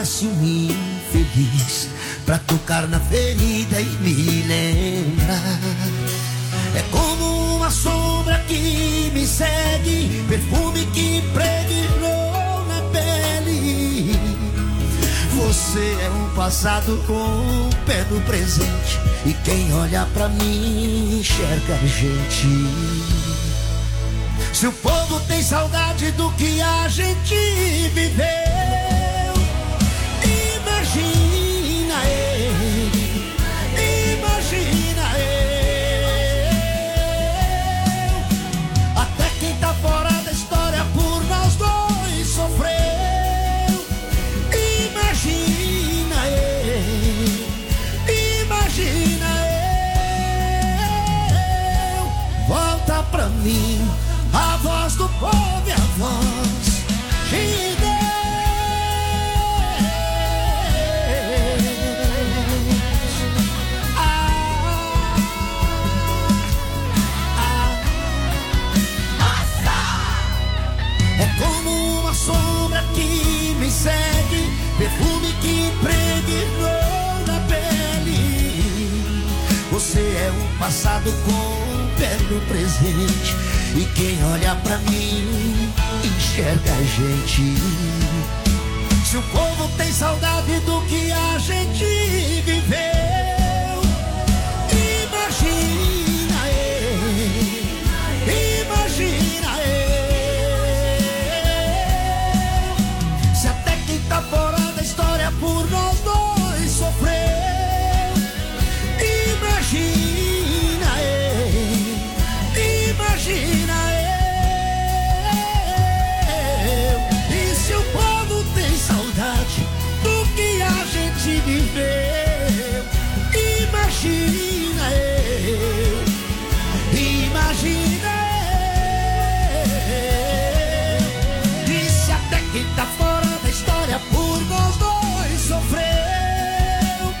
Um infeliz pra tocar na ferida e me lembrar. É como uma sombra que me segue, perfume que impregnou na pele. Você é um passado com o pé no presente, e quem olha pra mim enxerga a gente. Se o povo tem saudade do que a gente viveu, imagina eu. Até quem tá fora da história por nós dois sofreu. Imagina eu. Volta pra mim a voz do povo e a voz de Deus. É como uma sombra que me segue, perfume que impregnou na pele. Você é o passado com o pé no presente, e quem olha pra mim enxerga a gente. Se o povo tem saudade do que a gente viveu, imagina eu. Se até quem tá fora da história por nós dois sofreu, imagina eu. E se o povo tem saudade do que a gente viveu, imagina eu. E se até quem tá fora da história por nós dois sofreu,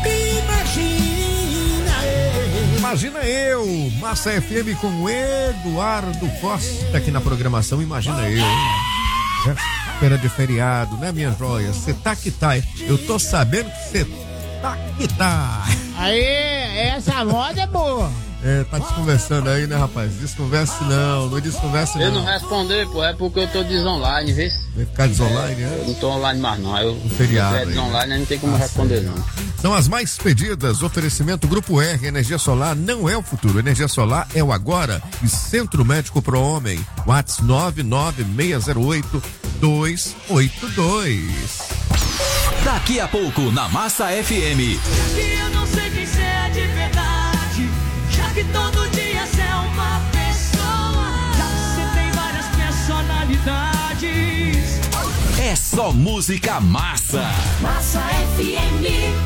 Imagina eu, Massa FM com Eduardo Costa aqui na programação. Imagina eu, espera de feriado, né, minha joia? Você tá que tá, eu tô sabendo que você tá que tá. Aí, essa moda é boa. Tá desconversando aí, né, rapaz? Desconverse não desconverse não. Eu não responder, pô, é porque eu tô desonline, vê? Vai ficar desonline, Eu não tô online mais não, eu feriado desonline, não tem como responder não. São as mais pedidas, oferecimento Grupo R, energia solar não é o futuro, energia solar é o agora. E Centro Médico Pro Homem, WhatsApp 99608-282. Daqui a pouco na Massa FM. E eu não sei quem cê é de verdade, já que todo dia cê é uma pessoa, já que cê tem várias personalidades. É só música massa. Massa FM.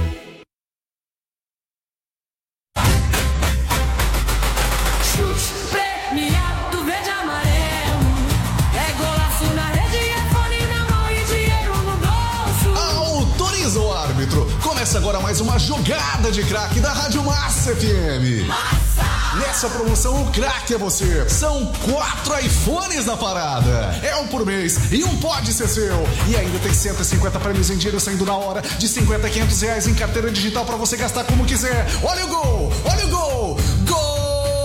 Premiado verde e amarelo, é golaço na rede, é fone na mão e dinheiro no bolso. Autoriza o árbitro. Começa agora mais uma jogada de craque da Rádio Massa FM. Massa! Nessa promoção o craque é você. São 4 iPhones na parada. É um por mês e um pode ser seu. E ainda tem 150 prêmios em dinheiro saindo na hora, de 50 a 500 reais em carteira digital pra você gastar como quiser. Olha o gol! Olha o gol! Gol!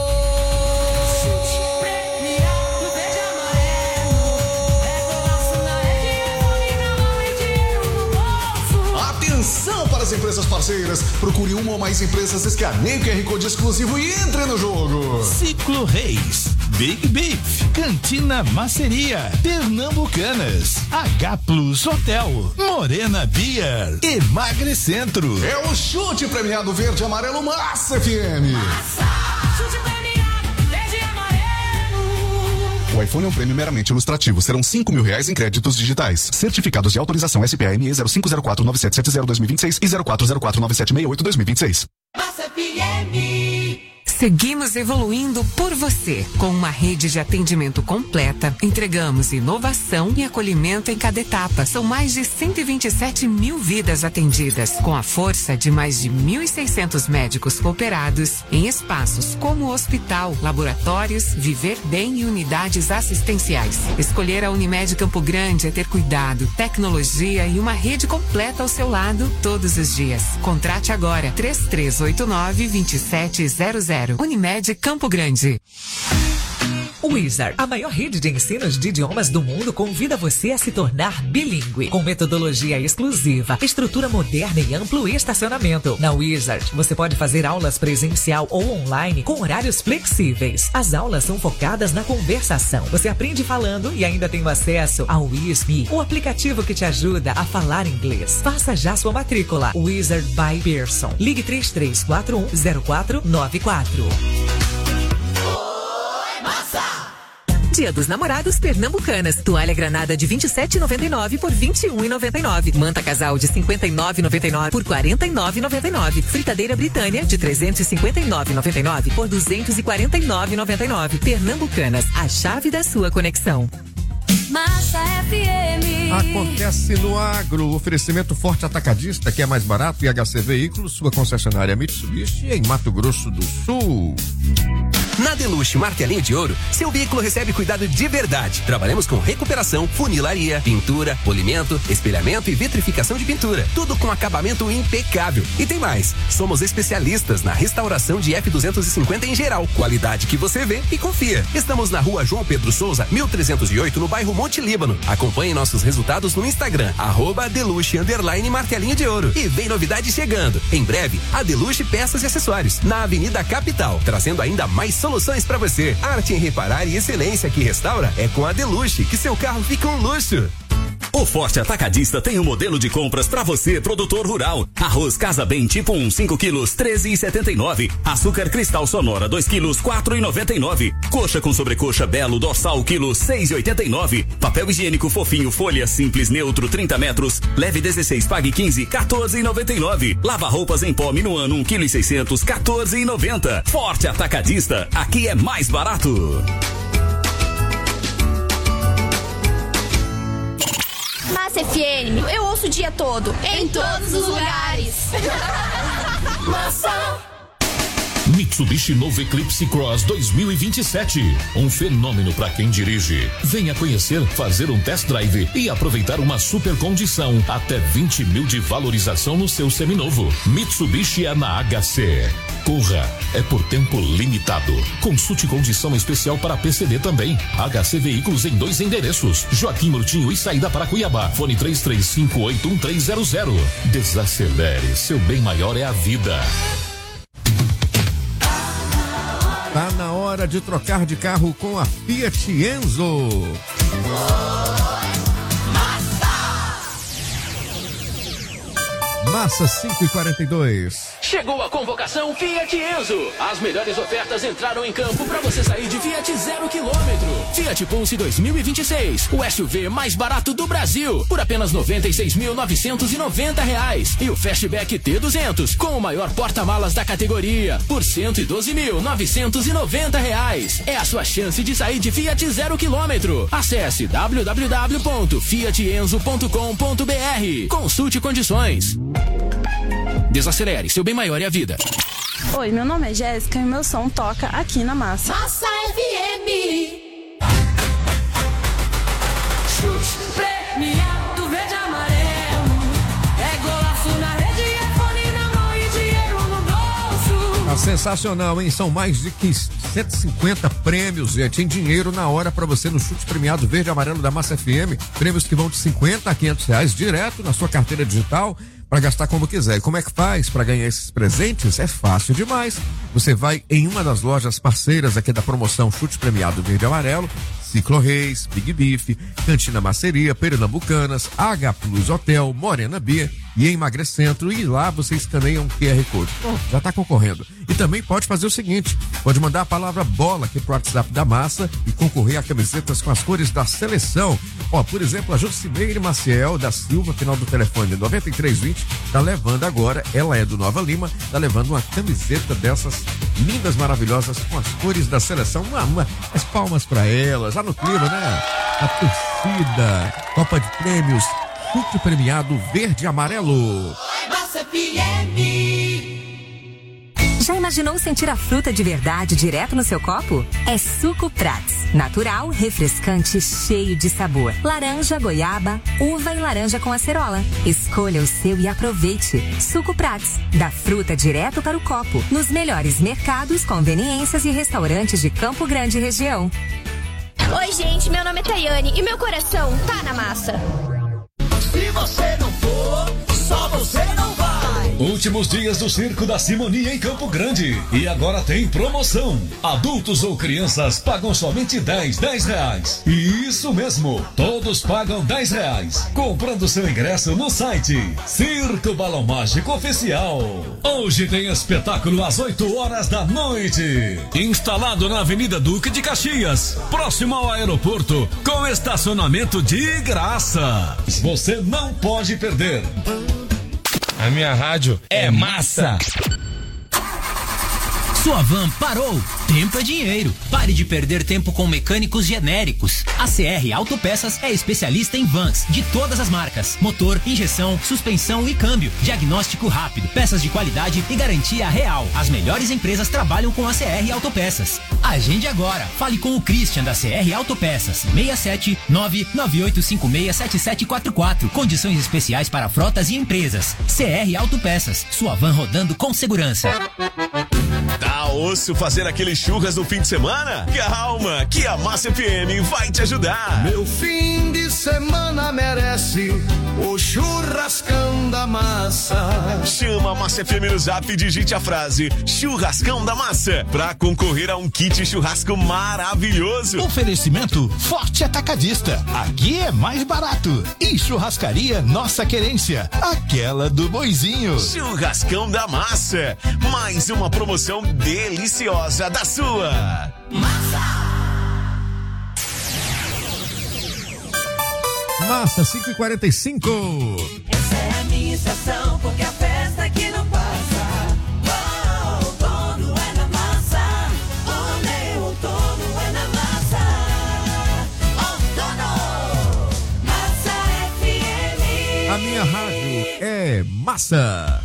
Atenção para as empresas parceiras. Procure uma ou mais empresas, escaneie o QR Code exclusivo e entre no jogo. Ciclo Reis, Big Beef, Cantina Maceria, Pernambucanas, H Plus Hotel, Morena Beer, Emagrecentro. É o chute premiado verde e amarelo Massa FM. Massa! Chute premiado verde e amarelo. O iPhone é um prêmio meramente ilustrativo. Serão R$5.000 em créditos digitais. Certificados de autorização SPME 05049770-2026 e 04049768-2026. Massa FM. Seguimos evoluindo por você. Com uma rede de atendimento completa, entregamos inovação e acolhimento em cada etapa. São mais de 127 mil vidas atendidas, com a força de mais de 1.600 médicos cooperados em espaços como hospital, laboratórios, Viver Bem e unidades assistenciais. Escolher a Unimed Campo Grande é ter cuidado, tecnologia e uma rede completa ao seu lado todos os dias. Contrate agora 3389-2700. Unimed Campo Grande. Wizard, a maior rede de ensinos de idiomas do mundo, convida você a se tornar bilíngue, com metodologia exclusiva, estrutura moderna e amplo estacionamento. Na Wizard, você pode fazer aulas presencial ou online com horários flexíveis. As aulas são focadas na conversação. Você aprende falando e ainda tem acesso ao WISP, o aplicativo que te ajuda a falar inglês. Faça já sua matrícula. Wizard by Pearson. Ligue 33410494. Dia dos Namorados Pernambucanas. Toalha granada de R$ 27,99 por R$ 21,99. Manta casal de R$ 59,99 por R$ 49,99. Fritadeira Britânia de R$ 359,99 por R$ 249,99. Pernambucanas, a chave da sua conexão. Massa FM. Acontece no agro. Oferecimento Forte Atacadista, que é mais barato, e HC Veículos, sua concessionária Mitsubishi em Mato Grosso do Sul. Na Deluxe Martelinho de Ouro, seu veículo recebe cuidado de verdade. Trabalhamos com recuperação, funilaria, pintura, polimento, espelhamento e vitrificação de pintura. Tudo com acabamento impecável. E tem mais. Somos especialistas na restauração de F250 em geral. Qualidade que você vê e confia. Estamos na Rua João Pedro Souza, 1308, no bairro Monte Líbano. Acompanhe nossos resultados no Instagram, @Deluxe_Martelinho de Ouro. E vem novidade chegando. Em breve, a Deluxe Peças e Acessórios, na Avenida Capital, trazendo ainda mais soluções para você. Arte em reparar e excelência que restaura é com a Deluxe, que seu carro fica um luxo. O Forte Atacadista tem um modelo de compras para você, produtor rural. Arroz Casa Bem tipo 1, 5 quilos, 13,79. Açúcar Cristal Sonora, 2 quilos, 4,99. Coxa com sobrecoxa Belo Dorsal, quilo, 6,89. Papel higiênico fofinho, folha simples neutro, 30 metros. Leve 16, pague 15, 14,99. Lava roupas em pó Minuano, 1,6 kg, 14,90. Forte Atacadista, aqui é mais barato. Massa FM, eu ouço o dia todo, em todos os lugares. Massa. Mitsubishi novo Eclipse Cross 2027. Um fenômeno para quem dirige. Venha conhecer, fazer um test drive e aproveitar uma super condição. Até 20 mil de valorização no seu seminovo. Mitsubishi é na HC. Corra, é por tempo limitado. Consulte condição especial para PCD também. HC Veículos em 2 endereços. Joaquim Murtinho e saída para Cuiabá. Fone 33581300. Desacelere, seu bem maior é a vida. Tá na hora de trocar de carro com a Fiat Enzo. Massa 5h42. Chegou a convocação Fiat Enzo. As melhores ofertas entraram em campo para você sair de Fiat 0 km. Fiat Pulse 2026, o SUV mais barato do Brasil, por apenas R$ 96.990. E o Fastback T200, com o maior porta-malas da categoria, por R$ 112.990. É a sua chance de sair de Fiat 0 km. Acesse www.fiatenzo.com.br. Consulte condições. Desacelere, seu bem maior é a vida. Oi, meu nome é Jéssica e meu som toca aqui na Massa. Massa FM. Chute premiado verde e amarelo. É golaço na rede, é fone na mão e dinheiro no bolso. Tá sensacional, hein? São mais de 150 prêmios, gente, em dinheiro na hora para você no chute premiado verde e amarelo da Massa FM. Prêmios que vão de R$50 a R$500 direto na sua carteira digital, para gastar como quiser. E como é que faz para ganhar esses presentes? É fácil demais. Você vai em uma das lojas parceiras aqui da promoção Chute Premiado Verde e Amarelo, Ciclo Reis, Big Beef, Cantina Maceria, Pernambucanas, H Plus Hotel, Morena Beer e Emagrecentro, e lá você escaneia um QR Code. Pronto, já está concorrendo. E também pode fazer o seguinte, pode mandar a palavra bola aqui pro WhatsApp da Massa e concorrer a camisetas com as cores da seleção. Ó, por exemplo, a Josimeire Maciel da Silva, final do telefone 9320, tá levando agora, ela é do Nova Lima, tá levando uma camiseta dessas lindas, maravilhosas com as cores da seleção. As palmas para elas, lá no clima, né? A torcida, Copa de Prêmios, chute premiado verde e amarelo. Massa FM. Já imaginou sentir a fruta de verdade direto no seu copo? É Suco Prats. Natural, refrescante, cheio de sabor. Laranja, goiaba, uva e laranja com acerola. Escolha o seu e aproveite. Suco Prats. Da fruta direto para o copo. Nos melhores mercados, conveniências e restaurantes de Campo Grande e região. Oi, gente, meu nome é Tayane e meu coração tá na massa. Se você não for, só você não vai. Últimos dias do Circo da Simonia em Campo Grande. E agora tem promoção. Adultos ou crianças pagam somente R$10. Isso mesmo, todos pagam R$10. Comprando seu ingresso no site Circo Balão Mágico Oficial. Hoje tem espetáculo às 8h da noite. Instalado na Avenida Duque de Caxias, próximo ao aeroporto, com estacionamento de graça. Você não pode perder. A minha rádio é massa. Sua van parou? Tempo é dinheiro. Pare de perder tempo com mecânicos genéricos. A CR Autopeças é especialista em vans de todas as marcas: motor, injeção, suspensão e câmbio. Diagnóstico rápido, peças de qualidade e garantia real. As melhores empresas trabalham com a CR Autopeças. Agende agora. Fale com o Christian da CR Autopeças. 67998567744. Condições especiais para frotas e empresas. CR Autopeças. Sua van rodando com segurança. Tá osso fazer aquele churras no fim de semana? Calma, que a Massa FM vai te ajudar. Meu fim de semana merece o churrascão da massa. Chama a Massa FM no zap e digite a frase Churrascão da Massa pra concorrer a um kit churrasco maravilhoso. Oferecimento Forte Atacadista. Aqui é mais barato. E Churrascaria Nossa Querência, aquela do boizinho. Churrascão da Massa, mais uma promoção deliciosa da sua Massa 5h45. Essa é a minha estação, porque a festa aqui não passa. Oh, outono é na massa. O meu outono é na massa. Outono, Massa FM. A minha rádio é massa.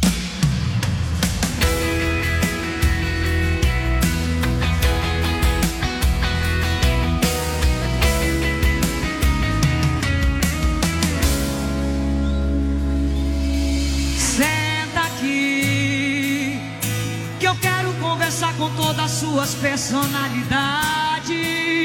Com todas as suas personalidades.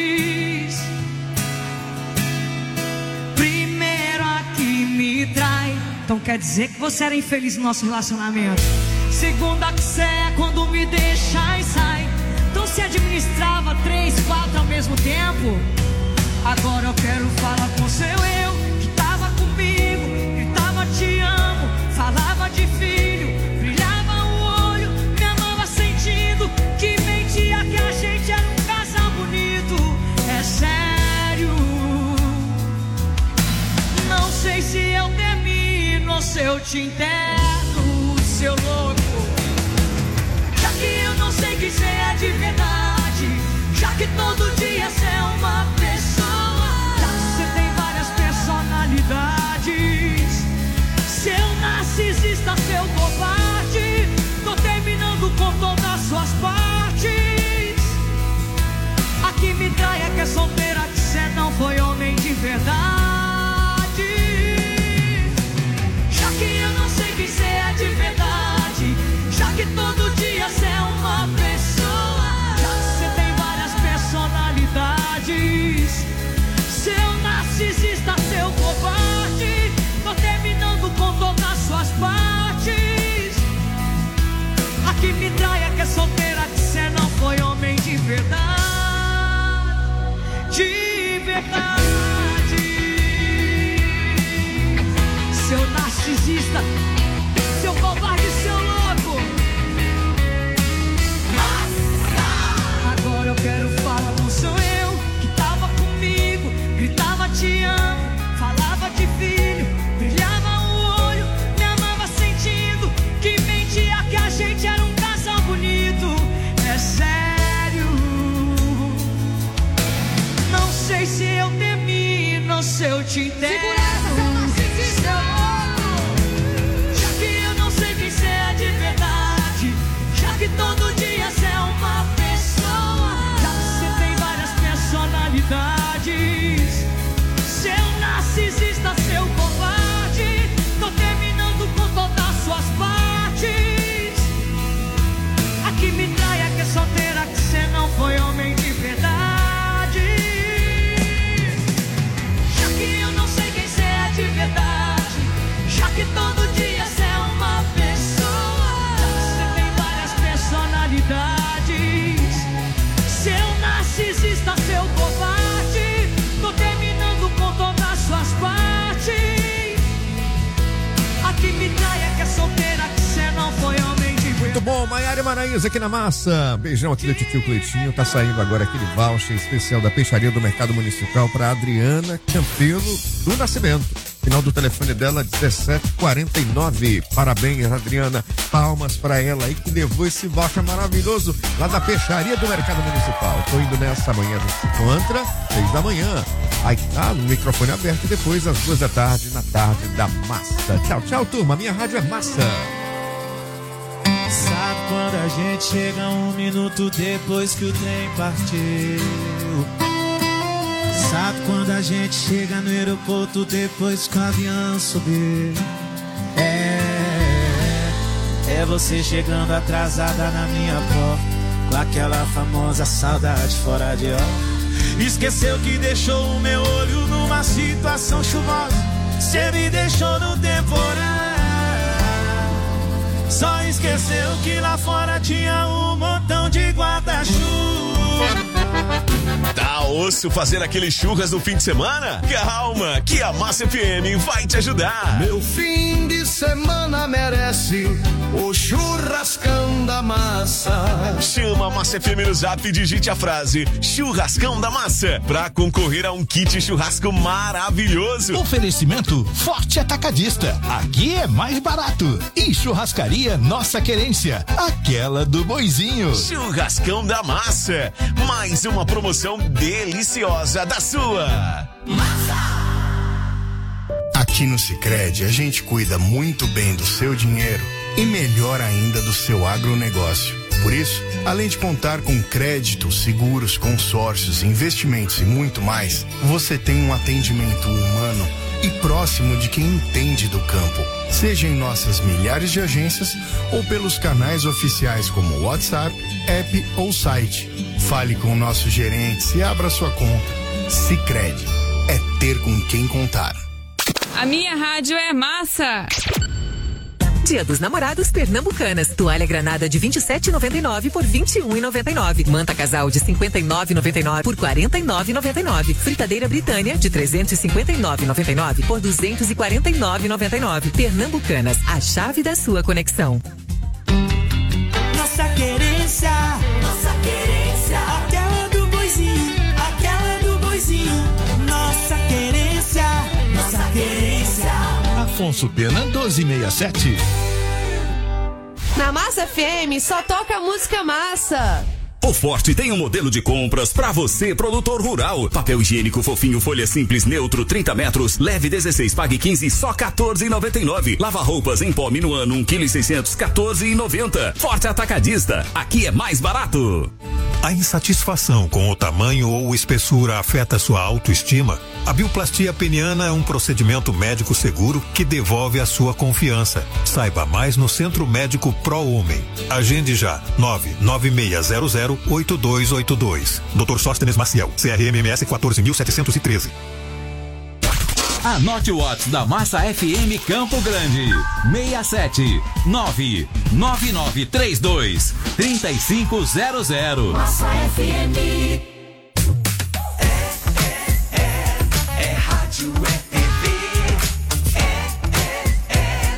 Primeiro a que me trai, então quer dizer que você era infeliz no nosso relacionamento. Segundo a que cê é quando me deixa e sai, então se administrava 3, 4 ao mesmo tempo. Agora eu quero falar com seu eu, que tava comigo, gritava te amo, falava de filho, brilhava o olho, me amava sentindo, que mentia que a gente era um casal bonito. É sério, não sei se eu termino ou se eu te enterro, seu louco. Já que eu não sei que cê é de verdade, já que todo dia cê é uma pessoa, já que cê tem várias personalidades, seu narcisista, seu covarde, tô terminando com todas as suas partes. A que me trai é que é solteira, que cê não foi homem de verdade. Já que eu não sei que cê é de verdade, já que todo dia cê é uma pessoa, já que cê tem várias personalidades, seu narcisista, seu covarde, tô terminando com todas as suas partes. A que me trai é que é solteira, que cê não foi homem de verdade. De verdade. narcisista, seu covarde, seu louco. Agora eu quero falar, não sou eu que tava comigo, gritava te amo, falava de filho, brilhava o olho, me amava sentindo que mentia que a gente era um casal bonito. É sério, não sei se eu termino, se eu te entendo. Já que eu não sei quem cê é de verdade, já que todo dia cê é uma pessoa, já que cê tem várias personalidades, seu narcisista, seu covarde, tô terminando com todas as suas partes. A que me trai, a que é solteira, que cê não foi homem de verdade. Já que eu não sei quem cê é de verdade, já que todo dia cê é uma pessoa, já que cê tem várias personalidades, seu narcisista, seu covarde, tô terminando com todas as suas partes. A que me trai é que é solteira, que cê não foi homem de verdade. Muito bom, Maiara e Maraíza aqui na massa. Beijão aqui do tio Cleitinho. Tá saindo agora aquele voucher especial da Peixaria do Mercado Municipal para Adriana Campelo do Nascimento. Final do telefone dela 1749. Parabéns, Adriana. Palmas para ela aí que levou esse voucher maravilhoso lá da Peixaria do Mercado Municipal. Tô indo nessa manhã, a gente se encontra 6 da manhã. Aí tá, o microfone aberto, depois às 2 da tarde, na tarde da massa. Tchau, tchau, turma. Minha rádio é massa. Sabe quando a gente chega 1 minuto depois que o trem partiu? Sabe quando a gente chega no aeroporto depois que o avião subiu? É você chegando atrasada na minha porta, com aquela famosa saudade fora de hora. Esqueceu que deixou o meu olho numa situação chuvosa, cê me deixou no temporal. Só esqueceu que lá fora tinha um montão de guarda-chuva. Tá osso fazer aquele churras no fim de semana? Calma, que a Massa FM vai te ajudar. Meu fim de semana merece o churrascão da massa. Chama a Massa FM no zap e digite a frase churrascão da massa pra concorrer a um kit churrasco maravilhoso. Oferecimento Forte Atacadista. Aqui é mais barato. E Churrascaria Nossa Querência, aquela do Boizinho. Churrascão da Massa, mais uma promoção deliciosa da sua Massa. Aqui no Sicredi a gente cuida muito bem do seu dinheiro e melhor ainda do seu agronegócio. Por isso, além de contar com crédito, seguros, consórcios, investimentos e muito mais, você tem um atendimento humano e próximo de quem entende do campo, seja em nossas milhares de agências ou pelos canais oficiais como WhatsApp, app ou site. Fale com nossos gerentes e abra sua conta. Sicredi é ter com quem contar. A minha rádio é massa. Dia dos Namorados Pernambucanas. Toalha granada de 27,99 por 21,99. Manta casal de 59,99 por 49,99. Fritadeira Britânia de 359,99 por 249,99. Pernambucanas, a chave da sua conexão. Nossa querência, aquela do boizinho, aquela do boizinho. Nossa querência, nossa querência. Afonso Pena 1267. Na Massa FM só toca música massa. O Forte tem um modelo de compras pra você, produtor rural. Papel higiênico fofinho, folha simples, neutro, 30 metros, leve 16, pague 15, só 14,99. Lava roupas em pó Minuano, 1,6 kg, 14,90. Forte Atacadista, aqui é mais barato. A insatisfação com o tamanho ou espessura afeta sua autoestima? A bioplastia peniana é um procedimento médico seguro que devolve a sua confiança. Saiba mais no Centro Médico Pro Homem. Agende já, 996008282. Dr. Sóstenes Maciel, CRMMS 14.713. Anote o WhatsApp da Massa FM Campo Grande. 67-99932-3500. Massa FM. É rádio, é TV. É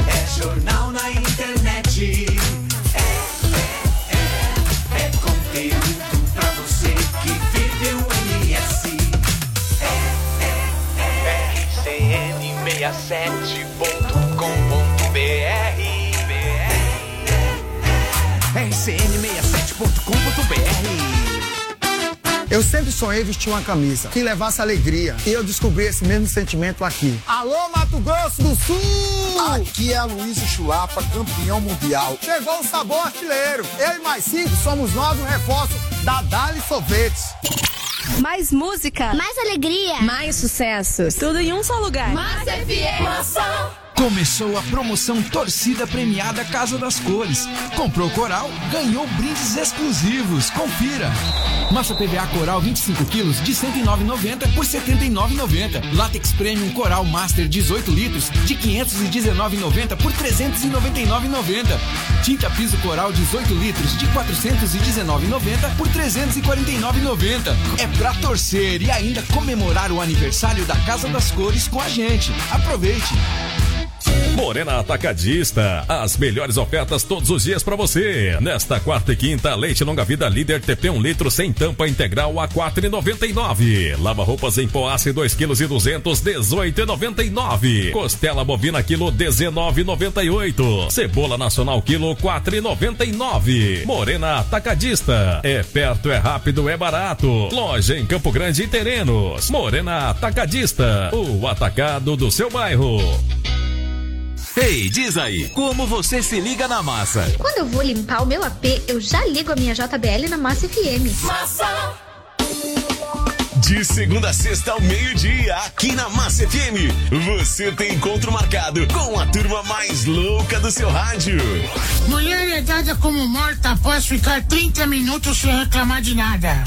RCN67.com.br. Eu sempre sonhei vestir uma camisa que levasse alegria. E eu descobri esse mesmo sentimento aqui. Alô, Mato Grosso do Sul! Aqui é a Luísa Chulapa, campeão mundial. Chegou o sabor artilheiro. Eu e mais 5 somos nós o reforço da Dali Sorvetes. Mais música, mais alegria, mais sucessos. Tudo em um só lugar. Massa FM. Massa. Começou a promoção Torcida Premiada Casa das Cores. Comprou Coral, ganhou brindes exclusivos. Confira. Massa PVA Coral 25 quilos de R$ 109,90 por R$ 79,90. Látex Premium Coral Master 18 litros de R$ 519,90 por R$ 399,90. Tinta Piso Coral 18 litros de R$ 419,90 por R$ 349,90. É pra torcer e ainda comemorar o aniversário da Casa das Cores com a gente. Aproveite! Morena Atacadista, as melhores ofertas todos os dias pra você. Nesta quarta e quinta, leite longa vida líder TP 1 litro sem tampa integral a R$ 4,99. Lava roupas em pó aço 2 kg e 200, R$ 18,99. Costela bovina quilo, R$ 19,98. Cebola nacional quilo, R$ 4,99. Morena Atacadista, é perto, é rápido, é barato. Loja em Campo Grande e Terenos. Morena Atacadista, o atacado do seu bairro. Ei, diz aí, como você se liga na Massa? Quando eu vou limpar o meu AP, eu já ligo a minha JBL na Massa FM. Massa! De segunda a sexta ao meio-dia, aqui na Massa FM, você tem encontro marcado com a turma mais louca do seu rádio. Mulher é dada como morta após ficar 30 minutos sem reclamar de nada.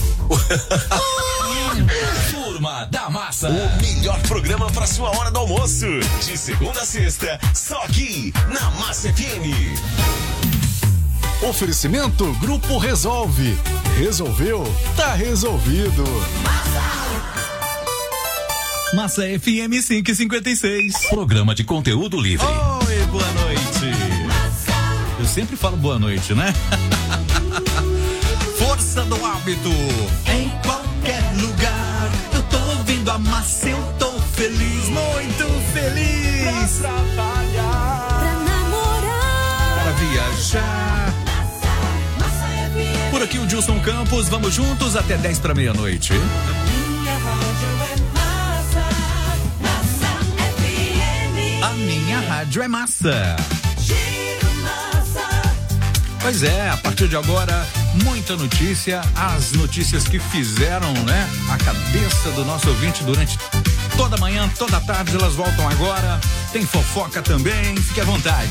Turma da Massa. O melhor programa para sua hora do almoço. De segunda a sexta, só aqui na Massa FM. Oferecimento Grupo Resolve. Resolveu? Tá resolvido. Massa FM 556. Programa de conteúdo livre. Oi, boa noite. Eu sempre falo boa noite, né? Força do hábito. Em qualquer lugar, eu tô ouvindo a Massa, eu tô feliz, muito feliz. Pra trabalhar, pra namorar, pra viajar. Por aqui o Gilson Campos, vamos juntos até 10 para meia-noite. A minha rádio é massa. Pois é, a partir de agora, muita notícia, as notícias que fizeram, né, a cabeça do nosso ouvinte durante toda a manhã, toda a tarde, elas voltam agora. Tem fofoca também, fique à vontade.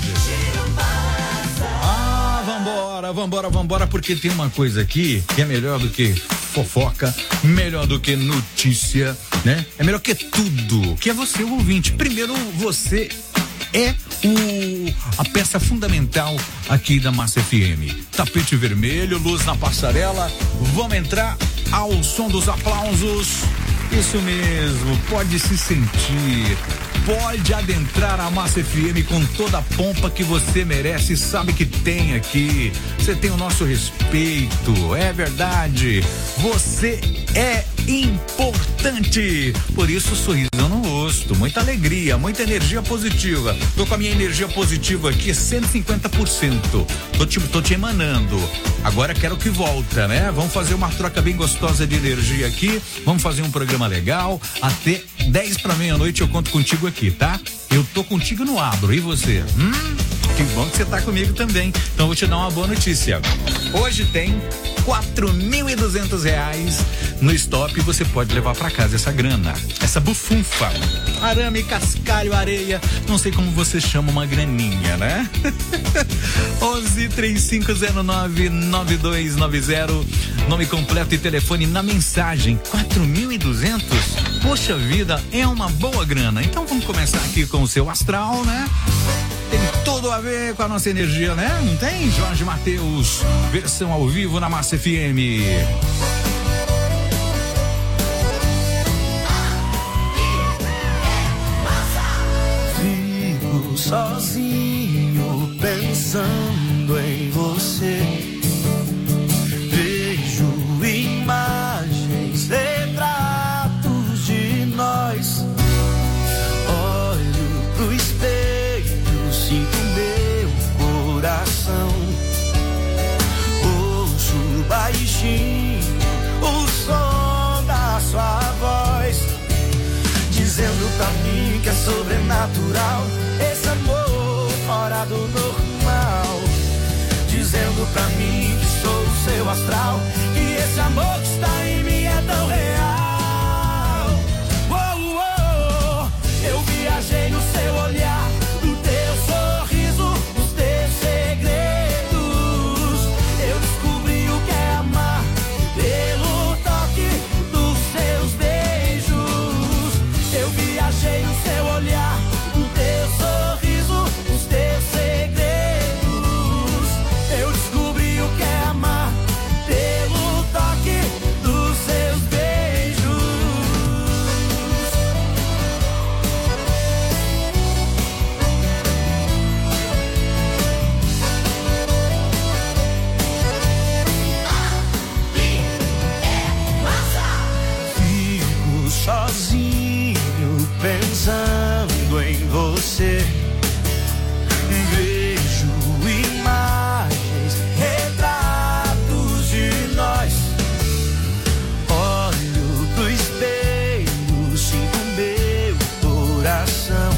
Vambora, porque tem uma coisa aqui que é melhor do que fofoca, melhor do que notícia, né? É melhor que tudo, que é você, o ouvinte. Primeiro, você é a peça fundamental aqui da Massa FM. Tapete vermelho, luz na passarela, vamos entrar ao som dos aplausos. Isso mesmo, pode se sentir, pode adentrar a Massa FM com toda a pompa que você merece, sabe que tem aqui. Você tem o nosso respeito, é verdade. Você é importante. Por isso, sorriso no rosto, muita alegria, muita energia positiva. Tô com a minha energia positiva aqui 150%. Tô te emanando. Agora quero que volta, né? Vamos fazer uma troca bem gostosa de energia aqui. Vamos fazer um programa legal. Até 10 para meia-noite eu conto contigo aqui, tá? Eu tô contigo no abro. E você? Que bom que você tá comigo também. Então vou te dar uma boa notícia. Hoje tem R$4.200 no stop e você pode levar pra casa essa grana, essa bufunfa, arame, cascalho, areia, não sei como você chama, uma graninha, né? 11-3509-9290, nome completo e telefone na mensagem. 4.200? Poxa vida, é uma boa grana. Então vamos começar aqui com o seu astral, né? Tem tudo a ver com a nossa energia, né? Não tem? Jorge Mateus, versão ao vivo na Massa FM. Fico sozinho pensando em você. Vejo imagens, retratos de nós. Olho pro sobrenatural, esse amor fora do normal, dizendo pra mim que sou o seu astral, que esse amor que está em mim é tão real. Oh, oh, eu viajei no seu olhar, no teu sorriso, nos teus segredos. Eu descobri o que é amar pelo toque dos seus beijos. Eu viajei no seu olhar, no teu sorriso, nos teus segredos. Eu descobri o que é amar pelo toque dos seus beijos. Fico sozinho pensando em você. Vejo imagens, retratos de nós. Olho pro espelho, sinto meu coração.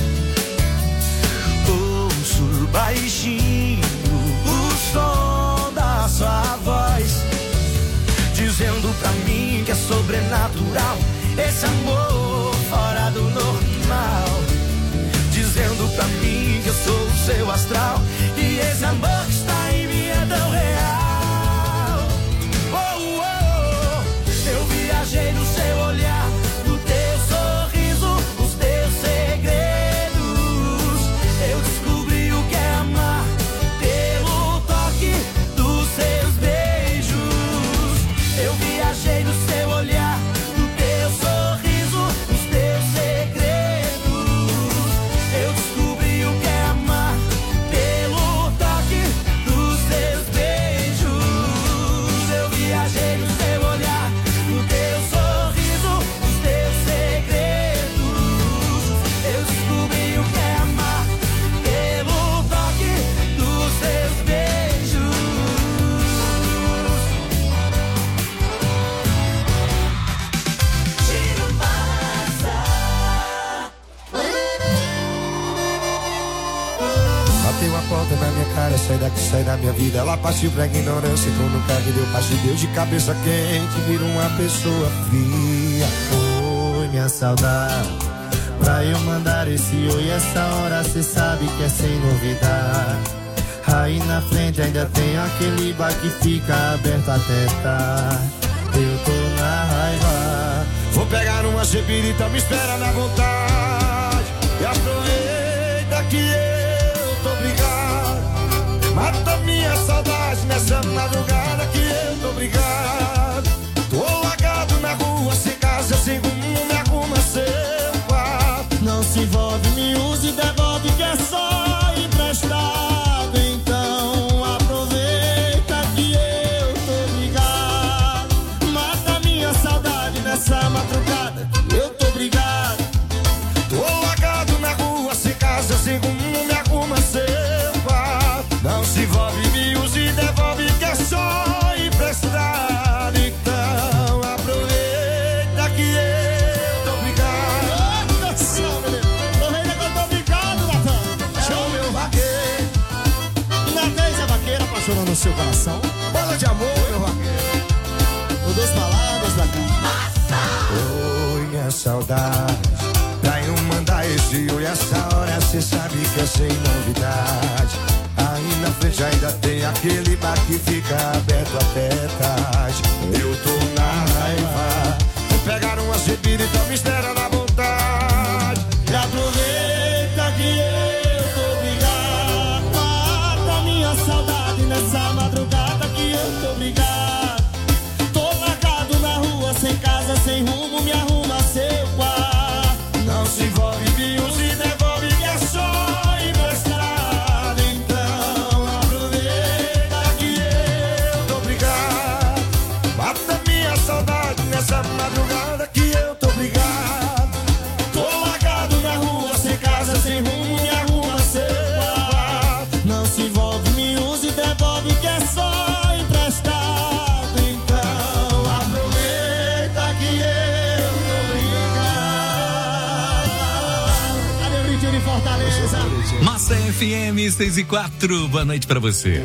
Ouço baixinho o som da sua voz, dizendo pra mim que é sobrenatural, esse amor fora do normal, dizendo pra mim que eu sou o seu astral, e esse amor que está em mim é tão real. Oh, oh, eu viajei no seu olhar, no teu sorriso, nos teus segredos. Eu descobri o que é amar pelo toque dos seus beijos. Eu viajei no seu olhar, no teu sorriso, nos teus segredos. Eu descobri o que é amar pelo toque dos seus beijos. Eu viajei no seu olhar, no teu sorriso, nos teus segredos. Eu descobri o que é amar pelo toque dos seus beijos. Tiro passa. Bateu a porta na minha cara, sai daqui, sai da minha vida. Ela partiu pra ignorância, então nunca me deu paz. Deu de cabeça quente, vira uma pessoa fria. Oi, minha saudade, pra eu mandar esse oi, essa hora cê sabe que é sem novidade. Aí na frente ainda tem aquele bar que fica aberto até tarde. Eu tô na raiva, vou pegar uma cepirita, me espera na vontade. E aproveita que eu tô brigado, mata minha saudade nessa madrugada que eu tô brigado. Tô largado na rua, sem casa, sem rumo, me arruma seu quarto. Não se envolve, me use e devolve que é só emprestado. Então aproveita que eu tô brigado, mata minha saudade nessa madrugada que eu tô brigado. Tô largado na rua, sem casa, sem rumo, me arruma seu quarto. Não se envolve, me use e devolve que é só emprestado. Então aproveita que eu tô brigado. Aproveita que eu tô brigado, Natan. Show, meu vaqueiro. Natan, essa vaqueira apaixonando o seu coração. Bola de amor, meu vaqueiro. O das palavras da casa. Oi, minha saudade, pra eu mandar esse oi, essa hora cê sabe que é sem novidade. Aí na frente ainda tem aquele bar que fica aberto até tarde. Eu tô na raiva, vou pegar uma cepira, então me espera na vontade. E aproveita que eu tô brigado, mata minha saudade nessa madrugada que eu tô brigado. Tô largado na rua, sem casa, sem rumo, me arruma seu quarto. Não se envolve, me use e devolve que é só emprestado. Então aproveita que eu tô brigado, mata minha saudade nessa madrugada que eu tô brigado. Tô largado na rua, sem casa, sem rumo, me arruma seu quarto. Não se envolve, me use e devolve que é só emprestado. Então aproveita que eu tô brigado. Cadê o gritinho de forte? FM 6:04. Boa noite pra você.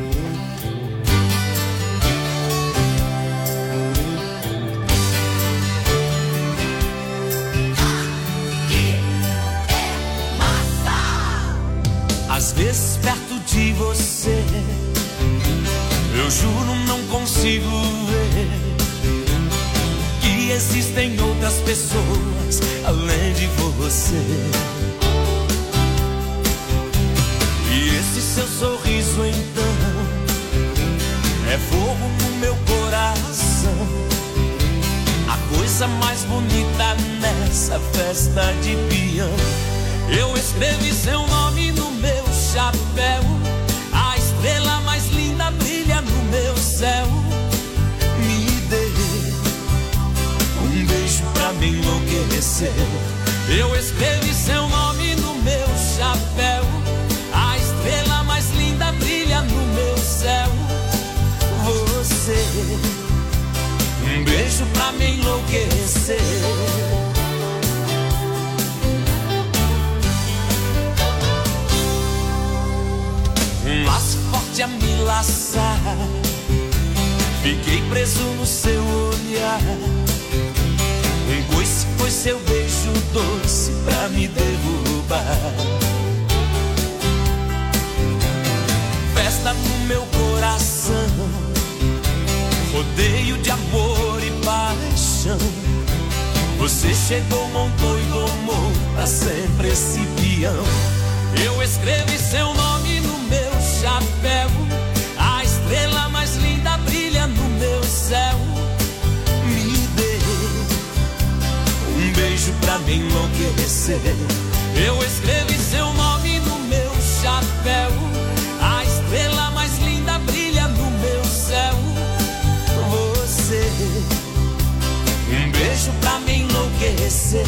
Às vezes perto de você, eu juro não consigo ver que existem outras pessoas além de você. E esse seu sorriso então é fogo no meu coração, a coisa mais bonita nessa festa de peão. Eu escrevi seu nome no meu chapéu, a estrela mais linda brilha no meu céu. Me dê um beijo pra me enlouquecer. Eu escrevi seu nome no meu chapéu, a estrela mais linda brilha no meu céu. Você, um beijo pra me enlouquecer. Um laço forte a me laçar, fiquei preso no seu olhar. Um coice foi seu beijo doce pra me derrubar. Festa no meu coração, rodeio de amor e paixão. Você chegou, montou e domou pra sempre esse peão. Eu escrevi seu nome no meu chapéu, a estrela mais linda brilha no meu céu. Me dê um beijo pra me enlouquecer. Eu escrevi seu nome no meu chapéu, a estrela mais linda brilha no meu céu. Você, um beijo pra me enlouquecer.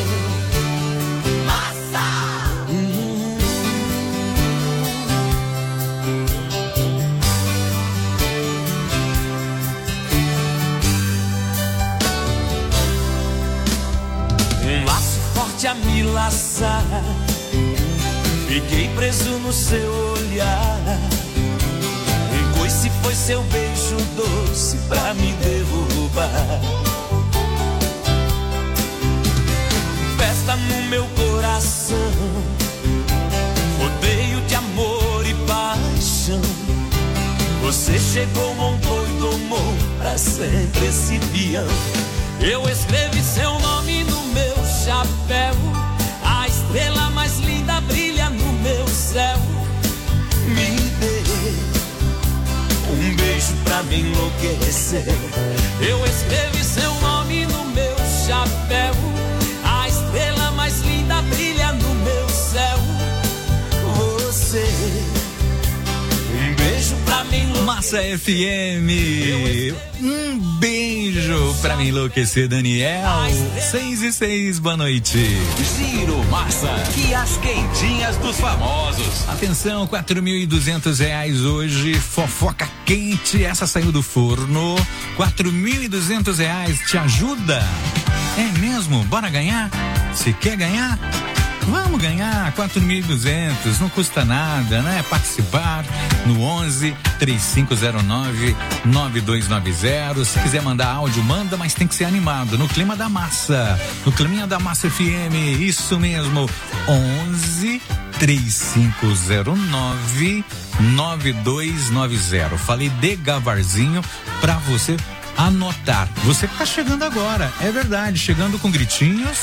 A me laçar, fiquei preso no seu olhar. Um coice foi seu beijo doce pra me derrubar. Festa no meu coração, rodeio de amor e paixão. Você chegou, montou e domou pra sempre esse peão. Eu escrevi seu nome no meu chapéu, a estrela mais linda brilha no meu céu. Me dê um beijo pra me enlouquecer. Eu escrevi seu nome no meu chapéu, a estrela mais linda brilha no meu céu. Você, um beijo pra me enlouquecer. Massa FM, um beijo pra me enlouquecer, Daniel. 6:06, boa noite. Giro Massa, e as quentinhas dos famosos. Atenção, R$4.200 hoje, fofoca quente, essa saiu do forno. R$4.200, te ajuda? É mesmo? Bora ganhar? Se quer ganhar? Vamos ganhar 4.200, não custa nada, né? Participar no 11-3509-9290. Se quiser mandar áudio, manda, mas tem que ser animado, no clima da massa, no climinha da Massa FM, isso mesmo, 11-3509-9290. Falei de Gavarzinho pra você anotar. Você que tá chegando agora, é verdade, chegando com gritinhos,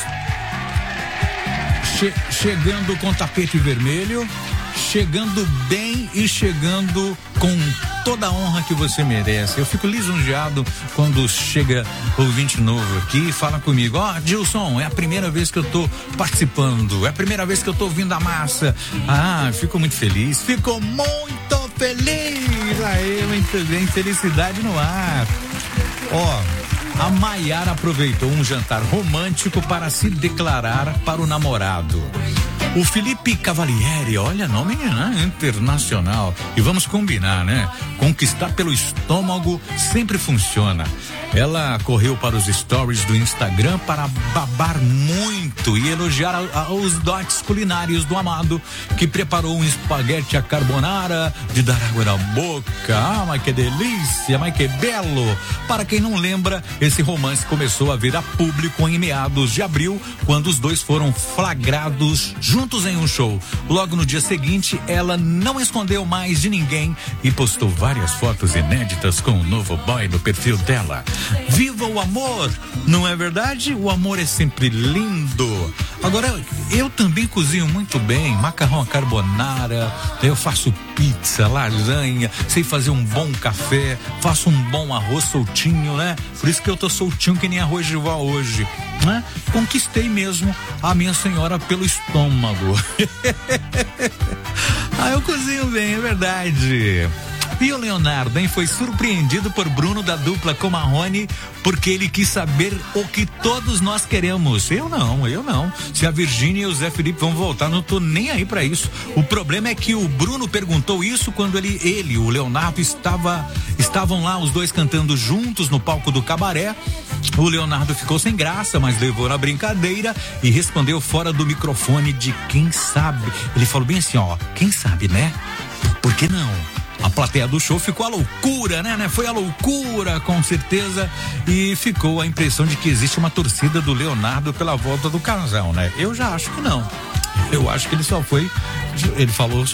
chegando com tapete vermelho, chegando bem e chegando com toda a honra que você merece. Eu fico lisonjeado quando chega ouvinte novo aqui e fala comigo: ó, Gilson, é a primeira vez que eu tô participando, é a primeira vez que eu tô ouvindo a massa. Ah, fico muito feliz, fico muito feliz. Aí, muito bem, felicidade no ar. Ó, a Maiara aproveitou um jantar romântico para se declarar para o namorado. O Felipe Cavalieri, olha, nome, né, internacional. E vamos combinar, né? Conquistar pelo estômago sempre funciona. Ela correu para os stories do Instagram para babar muito e elogiar os dotes culinários do amado, que preparou um espaguete à carbonara de dar água na boca. Ah, mas que delícia, mas que belo. Para quem não lembra, esse romance começou a vir a público em meados de abril, quando os dois foram flagrados juntos em um show. Logo no dia seguinte, ela não escondeu mais de ninguém e postou várias fotos inéditas com o novo boy no perfil dela. Viva o amor, não é verdade? O amor é sempre lindo. Agora, eu também cozinho muito bem, macarrão à carbonara, eu faço pizza, lasanha, sei fazer um bom café, faço um bom arroz soltinho, né? Por isso que eu tô soltinho que nem arroz de vó hoje, né? Conquistei mesmo a minha senhora pelo estômago. Eu cozinho bem, é verdade. E o Leonardo, hein, foi surpreendido por Bruno da dupla com Marrone, porque ele quis saber o que todos nós queremos. Eu não. Se a Virgínia e o Zé Felipe vão voltar, não tô nem aí pra isso. O problema é que o Bruno perguntou isso quando ele e o Leonardo estavam lá os dois cantando juntos no palco do cabaré. O Leonardo ficou sem graça, mas levou na brincadeira e respondeu fora do microfone de quem sabe. Ele falou bem assim, ó, quem sabe, né? Por que não? A plateia do show ficou a loucura, né? Foi a loucura, com certeza. E ficou a impressão de que existe uma torcida do Leonardo pela volta do casal, né? Eu já acho que não. Eu acho que ele só foi. Ele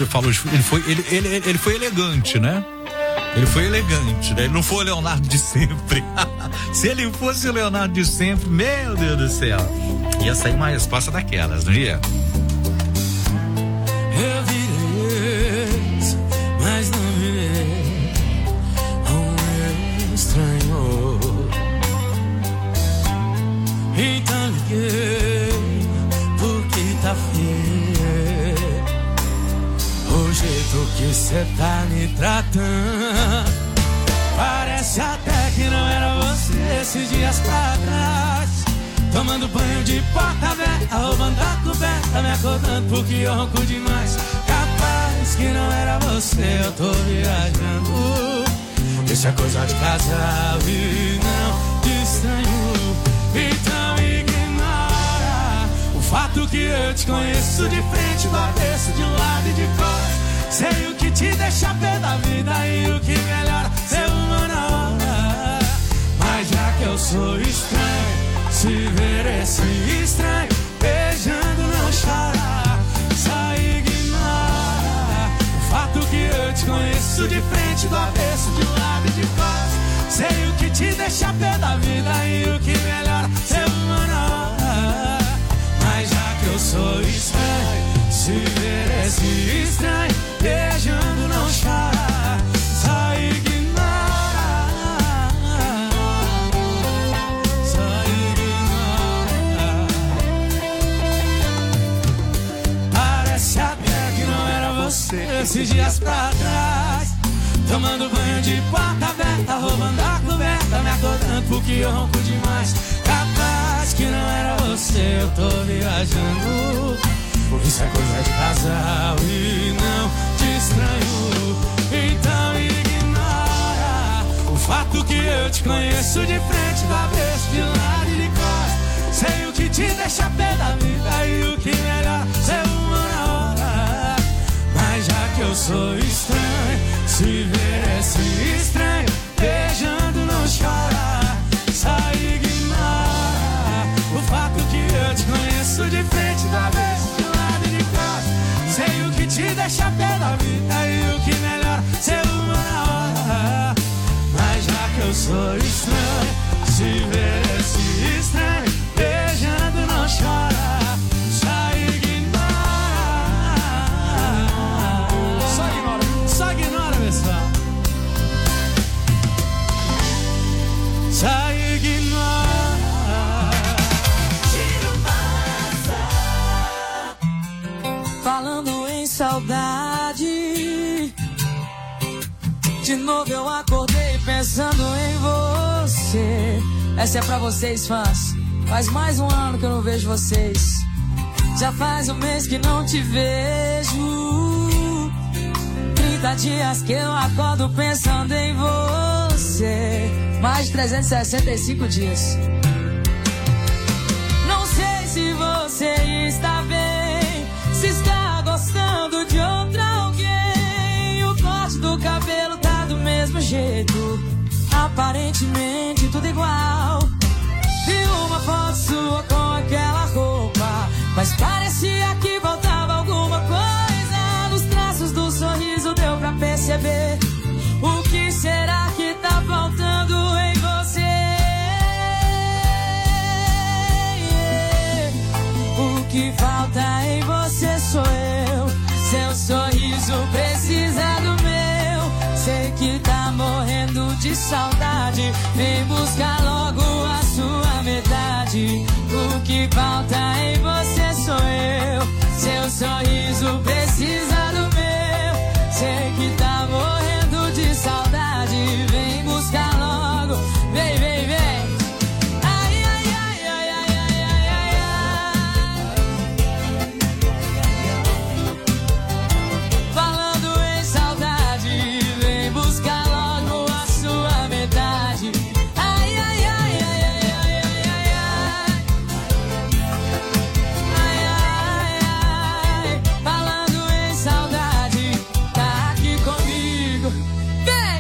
foi elegante, né? Ele foi elegante, né? Ele não foi o Leonardo de sempre. Se ele fosse o Leonardo de sempre, meu Deus do céu, ia sair uma resposta daquelas, não ia? Eu virei ex, mas não virei um estranho. Então liguei porque tá feio o jeito que cê tá me tratando. Parece até que não era você esses dias pra trás. Tomando banho de porta aberta, roubando a coberta, me acordando porque eu ronco demais. Capaz que não era você, eu tô viajando. Isso é coisa de casal e não de estranho. Então ignora o fato que eu te conheço de frente, do avesso, de um lado e de fora. Sei o que te deixa pé da vida e o que melhora ser uma na hora. Mas já que eu sou estranho, se ver esse estranho beijando não chora. Só ignora o fato que eu te conheço de frente, do avesso, de um lado e de fora. Sei o que te deixa pé da vida e o que melhora ser uma na hora. Mas já que eu sou estranho, se ver esse estranho beijando não chora. Só ignora, só ignora. Parece até que não era você esses dias pra trás. Tomando banho de porta aberta, roubando a coberta, me acordando porque eu ronco demais. Capaz que não era você, eu tô viajando. Isso é coisa de casal e não de estranho. Então ignora o fato que eu te conheço de frente, do avesso, de lado e de costas. Sei o que te deixa pé da vida e o que melhor ser uma na hora. Mas já que eu sou estranho, se ver esse estranho beijando não chora. Só ignora o fato que eu te conheço de frente, do avesso, sei o que te deixa pé da vida e o que melhor ser uma na hora. Mas já que eu sou estranho, se ver esse estranho beijando não chora. Só ignora. Só ignora, pessoal. Só ignora. Falando em saudade, de novo eu acordei pensando em você. Essa é pra vocês, fãs. Faz mais um ano que eu não vejo vocês. Já faz um mês que não te vejo. 30 dias que eu acordo pensando em você. Mais de 365 dias. Não sei se você está bem, se está gostando de outra alguém. O corte do cabelo tá do mesmo jeito, aparentemente tudo igual. Vi uma foto sua com aquela roupa, mas parecia que faltava alguma coisa. Nos traços do sorriso deu pra perceber. O que será que tá faltando em você? O que falta em você sou eu. Seu sorriso precisa do meu. Sei que tá morrendo de saudade. Vem buscar logo a sua metade. O que falta em você sou eu. Seu sorriso precisa do meu. Sei que tá morrendo de saudade. Vem buscar logo. Vem, vem, vem. Ai, ai, ai, ai, ai, ai, ai, ai. Falando em saudade, vem buscar logo a sua metade. Ai, ai, ai, ai, ai, ai, ai, ai. Ai, ai, ai. Falando em saudade, tá aqui comigo. Vem!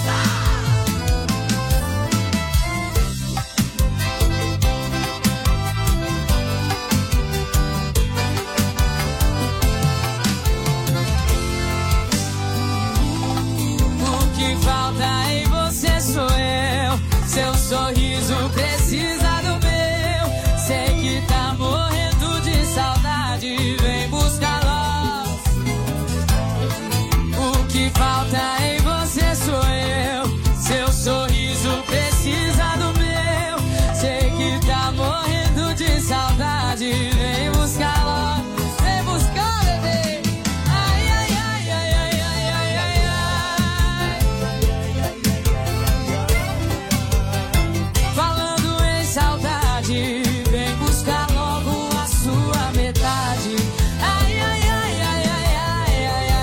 O que falta em você sou eu. Seu sorriso precisa do meu. Sei que tá morrendo de saudade. Vem buscar logo. O que falta em você sou eu. Seu sorriso precisa do meu. Sei que tá morrendo de saudade. Vem buscar logo. Vem buscar, bebê. Ai, ai, ai, ai, ai, ai, ai, ai, ai. Falando em saudade, vem buscar logo a sua metade. Ai, ai, ai, ai, ai, ai, ai,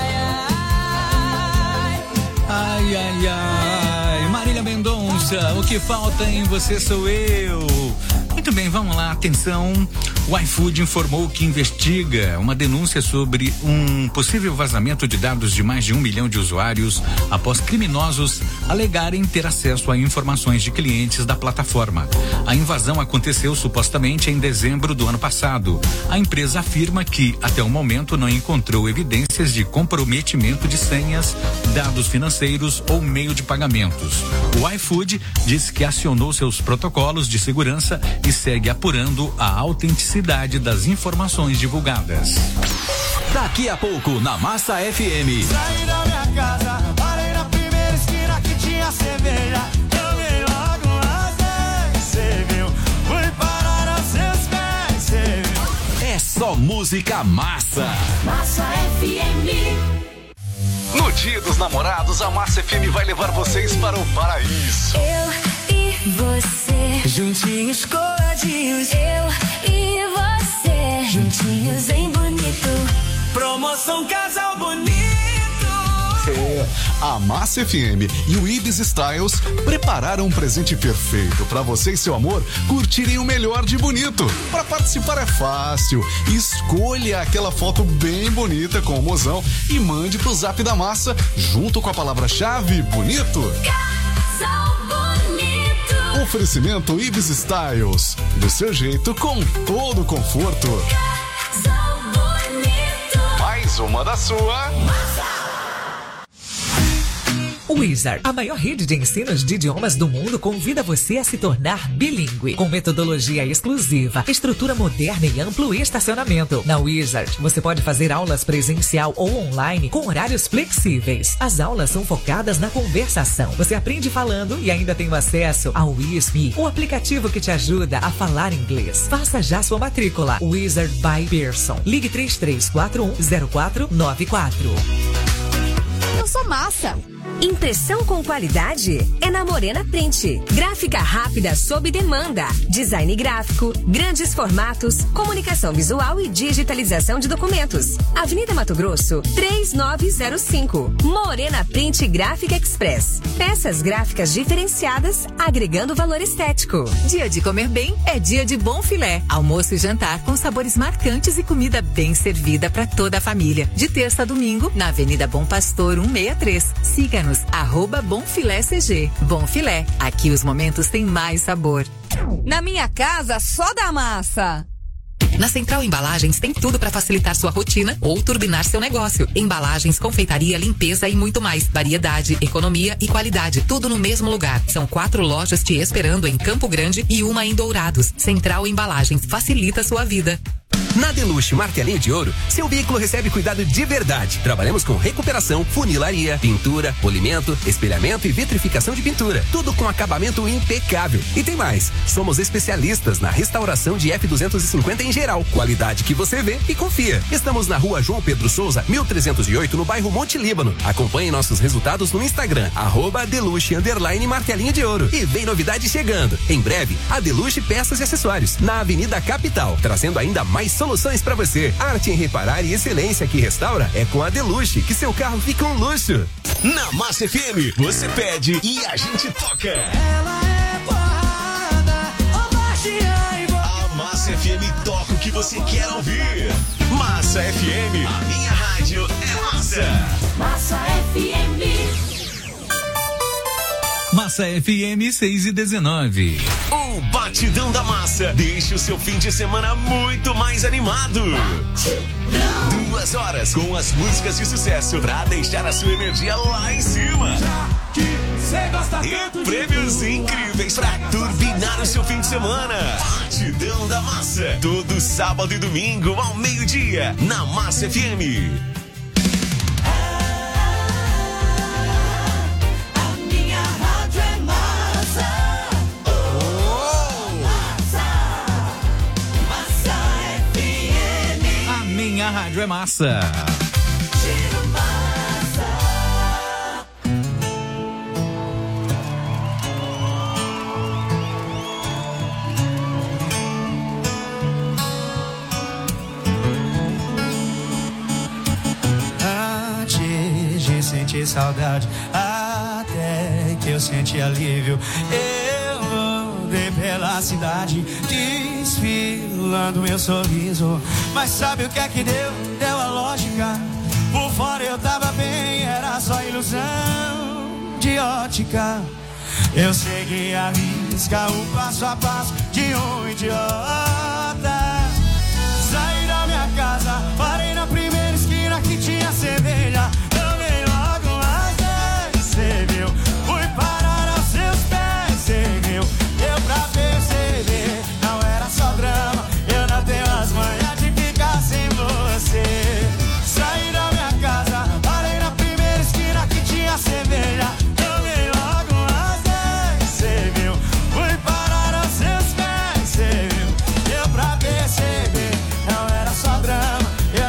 ai, ai. Ai, ai, ai. Marília Mendonça, o que falta em você sou eu. Muito bem, vamos lá, atenção. O iFood informou que investiga uma denúncia sobre um possível vazamento de dados de mais de 1 milhão de usuários após criminosos alegarem ter acesso a informações de clientes da plataforma. A invasão aconteceu supostamente em dezembro do ano passado. A empresa afirma que, até o momento, não encontrou evidências de comprometimento de senhas, dados financeiros ou meio de pagamentos. O iFood diz que acionou seus protocolos de segurança e segue apurando a autenticidade das informações divulgadas. Daqui a pouco, na Massa FM. Saí da minha casa, parei na primeira esquina que tinha cerveja. Joguei logo as 10, cê viu? Fui parar aos seus pés, cê viu? É só música massa. Massa FM. No Dia dos Namorados, a Massa FM vai levar vocês para o paraíso. Eu e você, juntinhos coladinhos. Eu e você, juntinhos em bonito. Promoção Casal Bonito. A Massa FM e o Ibis Styles prepararam um presente perfeito para você e seu amor curtirem o melhor de bonito. Para participar é fácil. Escolha aquela foto bem bonita com o mozão e mande pro Zap da Massa junto com a palavra-chave bonito. Casal Bonito. Oferecimento Ibis Styles. Do seu jeito, com todo o conforto. Casal Bonito. Mais uma da sua. Wizard, a maior rede de ensinos de idiomas do mundo, convida você a se tornar bilíngue, com metodologia exclusiva, estrutura moderna e amplo estacionamento. Na Wizard, você pode fazer aulas presencial ou online com horários flexíveis. As aulas são focadas na conversação. Você aprende falando e ainda tem acesso ao WISP, o aplicativo que te ajuda a falar inglês. Faça já sua matrícula. Wizard by Pearson. Ligue 33410494. Eu sou massa. Impressão com qualidade é na Morena Print. Gráfica rápida sob demanda. Design gráfico, grandes formatos, comunicação visual e digitalização de documentos. Avenida Mato Grosso, 3905. Morena Print Gráfica Express. Peças gráficas diferenciadas, agregando valor estético. Dia de comer bem é dia de Bom Filé. Almoço e jantar com sabores marcantes e comida bem servida para toda a família. De terça a domingo, na Avenida Bom Pastor 163. Siga-nos, @BomFiléCG. Bom Filé, aqui os momentos têm mais sabor. Na minha casa, só dá massa. Na Central Embalagens tem tudo para facilitar sua rotina ou turbinar seu negócio. Embalagens, confeitaria, limpeza e muito mais. Variedade, economia e qualidade, tudo no mesmo lugar. São 4 lojas te esperando em Campo Grande e uma em Dourados. Central Embalagens, facilita sua vida. Na Deluxe Martelinho de Ouro, seu veículo recebe cuidado de verdade. Trabalhamos com recuperação, funilaria, pintura, polimento, espelhamento e vitrificação de pintura. Tudo com acabamento impecável. E tem mais, somos especialistas na restauração de F250 em geral. Qualidade que você vê e confia. Estamos na Rua João Pedro Souza, 1308, no bairro Monte Líbano. Acompanhe nossos resultados no Instagram, @Deluxe_Martelinho de Ouro. E vem novidade chegando. Em breve, a Deluxe Peças e Acessórios, na Avenida Capital, trazendo ainda mais soluções para você. Arte em reparar e excelência que restaura é com a Deluxe, que seu carro fica um luxo. Na Massa FM, você pede e a gente toca. Ela é porrada, a Massa FM toca o que você quer ouvir. Massa FM, a minha rádio é massa. Massa FM. Massa FM 6:19. O Batidão da Massa deixa o seu fim de semana muito mais animado. Batidão. 2 horas com as músicas de sucesso pra deixar a sua energia lá em cima. E prêmios incríveis pra turbinar o seu fim de semana. Batidão da Massa, todo sábado e domingo ao meio-dia na Massa FM. A rádio é massa. Antes de sentir saudade, até que eu senti alívio, eu andei pela cidade, desfilando meu sorriso. Mas sabe o que é que deu? Deu a lógica. Por fora eu tava bem, era só ilusão de ótica. Eu segui a risca, o passo a passo de um idiota. Saí da minha casa, parei na primeira esquina que tinha cerveja. Tomei logo umas 10, cê viu? Fui parar aos seus pés, cê viu? Deu pra perceber, não era só drama. Eu não tenho as manhas de ficar sem você. Saí da minha casa, parei na primeira esquina que tinha cerveja. Tomei logo umas 10, cê viu? Fui parar aos seus pés, cê viu? Deu pra perceber, não era só drama. Eu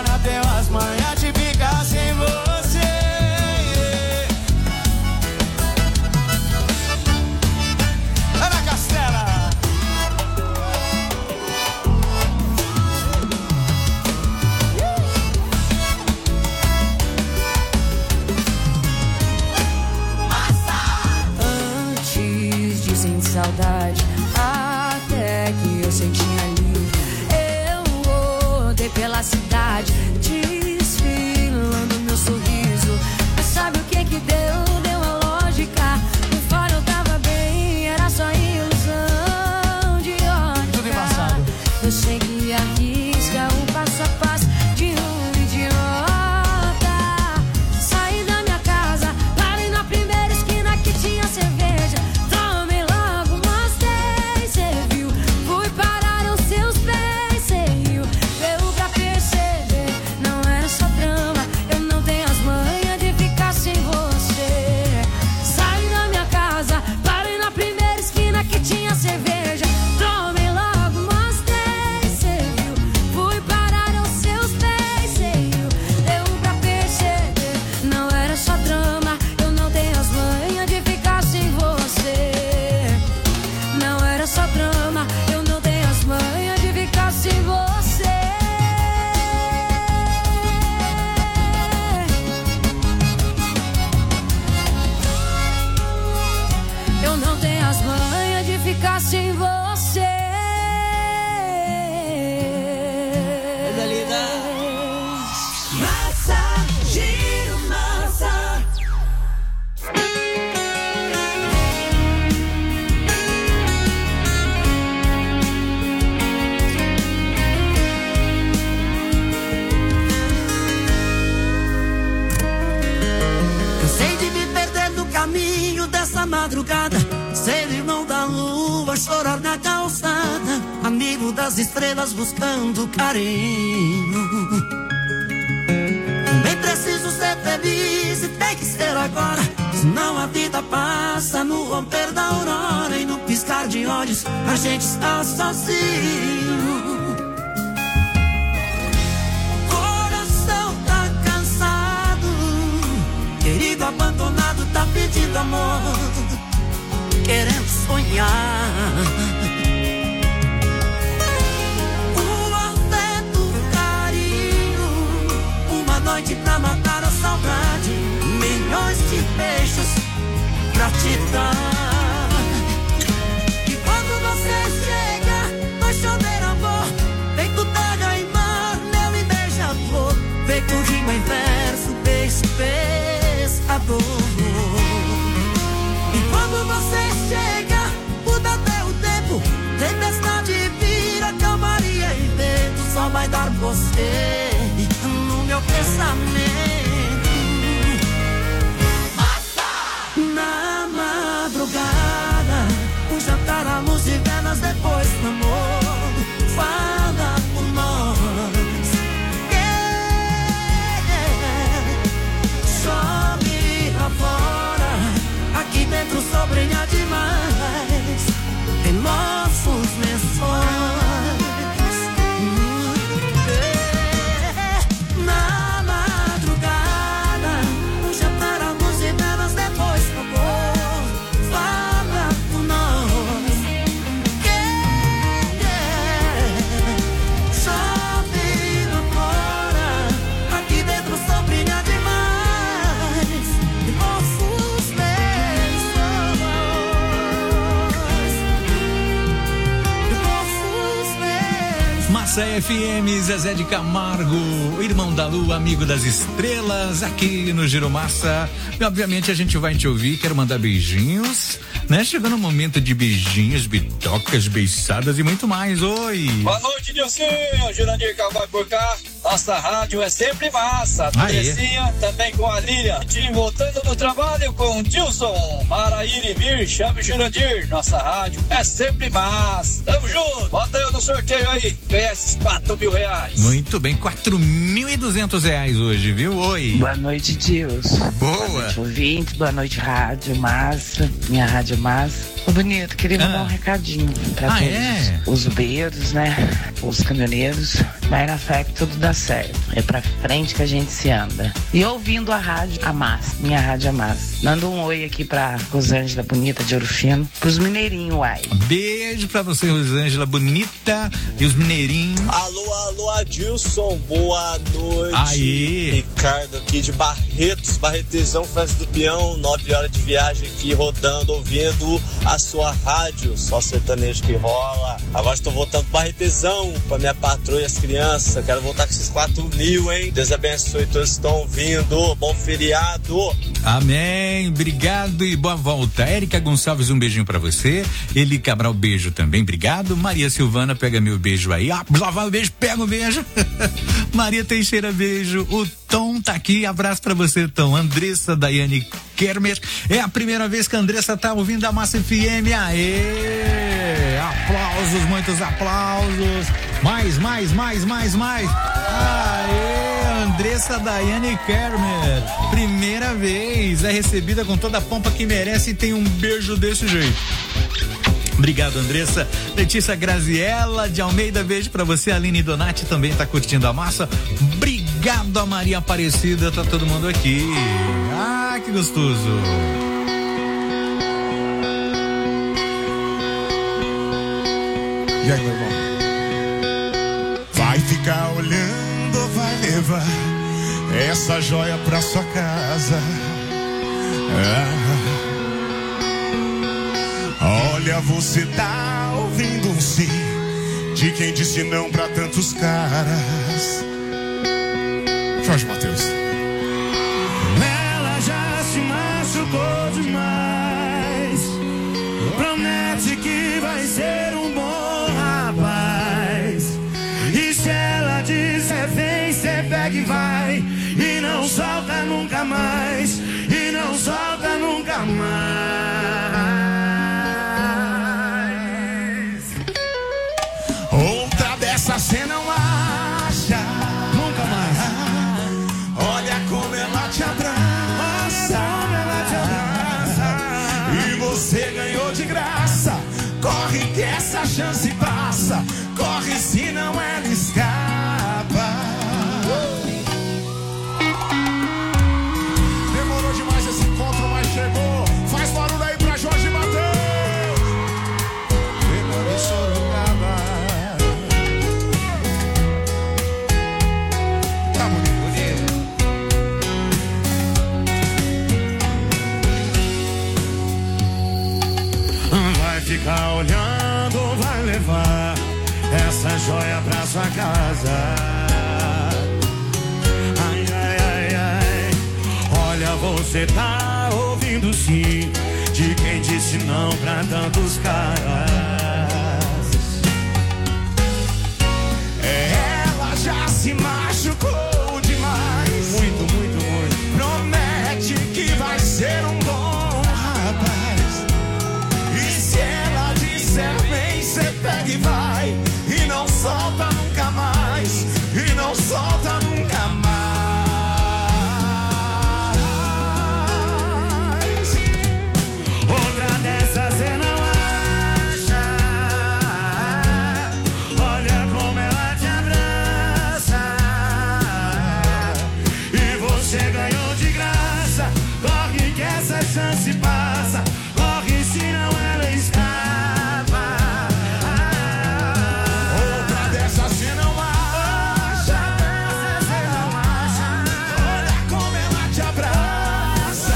madrugada, ser irmão da lua, chorar na calçada, amigo das estrelas buscando carinho. Também preciso ser feliz e tem que ser agora, senão a vida passa no romper da aurora e no piscar de olhos a gente está sozinho. Coração tá cansado, querido abandonado tá pedindo amor, querendo sonhar. O afeto, o carinho, uma noite pra matar a saudade, milhões de beijos pra te dar. E quando você chega, vai chover amor, feito terra e mar, mel e beija-flor, feito rima em verso, beijo pescador. E quando você chega, muda até o tempo, tempestade vira calmaria e vento, só vai dar você no meu pensamento. Na madrugada, o jantar, a luz de velas, depois do amor, fala por nós. Chove lá fora, aqui dentro o sol brilha demais em nossos lençóis. Na madrugada, o jantar, a luz de velas, depois do amor, fala por nós. Chove lá fora, aqui dentro o sol brilha demais em nossos lençóis. Massa FM, Zezé de Camargo, irmão da lua, amigo das estrelas, aqui no Giro Massa. E obviamente a gente vai te ouvir, quero mandar beijinhos, né? Chegando o momento de beijinhos, bitocas, beiçadas e muito mais. Oi! Boa noite, Nilcinho, Jurandir Calvário por cá. Nossa rádio é sempre massa. Terezinha, também com a Lília. Voltando do trabalho com o Dilson, Maraíra e Mir, chame Jurandir. Nossa rádio é sempre massa. Tamo junto. Bota eu no sorteio aí. Ganha esses R$4.000. Muito bem, R$4.200 hoje, viu? Oi. Boa noite, Dilson. Boa noite, ouvinte. Boa noite, rádio massa. Minha rádio massa. Ô, bonito, queria mandar um recadinho pra todos os ubeiros, né? Os caminhoneiros. Vai na fé que tudo dá certo. É pra frente que a gente se anda. E ouvindo a rádio Amassa, minha rádio Amassa. Manda um oi aqui pra Rosângela Bonita de Ouro Fino, pros mineirinhos, uai. Beijo pra você, Rosângela Bonita e os mineirinhos. Alô, Adilson, boa noite. Aí. Ricardo aqui de Barretos, Barretezão, Festa do Peão, 9 horas de viagem aqui rodando, ouvindo a sua rádio, só sertanejo que rola. Agora estou voltando para Barretezão, pra minha patroa e as crianças. Quero voltar com esses 4.000, hein? Deus abençoe todos que estão ouvindo. Bom feriado. Amém. Obrigado e boa volta. Érica Gonçalves, um beijinho pra você. Eli Cabral, beijo também. Obrigado. Maria Silvana, pega meu beijo aí. Ah, lá vai o beijo, pega o beijo. Maria Teixeira, beijo. O Tom tá aqui. Abraço pra você, Tom. Andressa Daiane Kermer. É a primeira vez que a Andressa tá ouvindo a Massa FM. Aê! Aplausos, muitos aplausos. Mais. Aê, Andressa Daiane Kermer. Primeira vez. É recebida com toda a pompa que merece e tem um beijo desse jeito. Obrigado, Andressa. Letícia Graziella de Almeida, beijo pra você. A Aline Donati também tá curtindo a massa. Obrigado a Maria Aparecida, tá todo mundo aqui. Ah, que gostoso. E aí, meu irmão? Vai ficar olhando ou vai levar essa joia pra sua casa? Olha, você tá ouvindo um sim de quem disse não pra tantos caras. Jorge Mateus. Ela já se machucou demais. Promete que vai ser um bom rapaz. E se ela disser vem, cê pega e vai. E não solta nunca mais. E não solta nunca mais. chance passa. Corre, senão ela escapa. Demorou demais esse encontro, mas chegou. Faz barulho aí pra Jorge Mateus. Fernando de Sorocaba. Tá bonito, vai ficar olhando, vai levar essa joia pra sua casa. Ai, ai, ai, ai. Olha, você tá ouvindo sim de quem disse não pra tantos caras. Ela já se machucou demais. Muito, muito, muito. Promete que vai ser um bom rapaz. E se ela disser bem, cê pega e vai. E não solta nunca mais. E não solta nunca mais. Outra dessas cê não acha. Olha como ela te abraça. E você ganhou de graça. Corre que essa chance passa. Corre senão ela escapa. Outra dessas cê não acha. Olha como ela te abraça.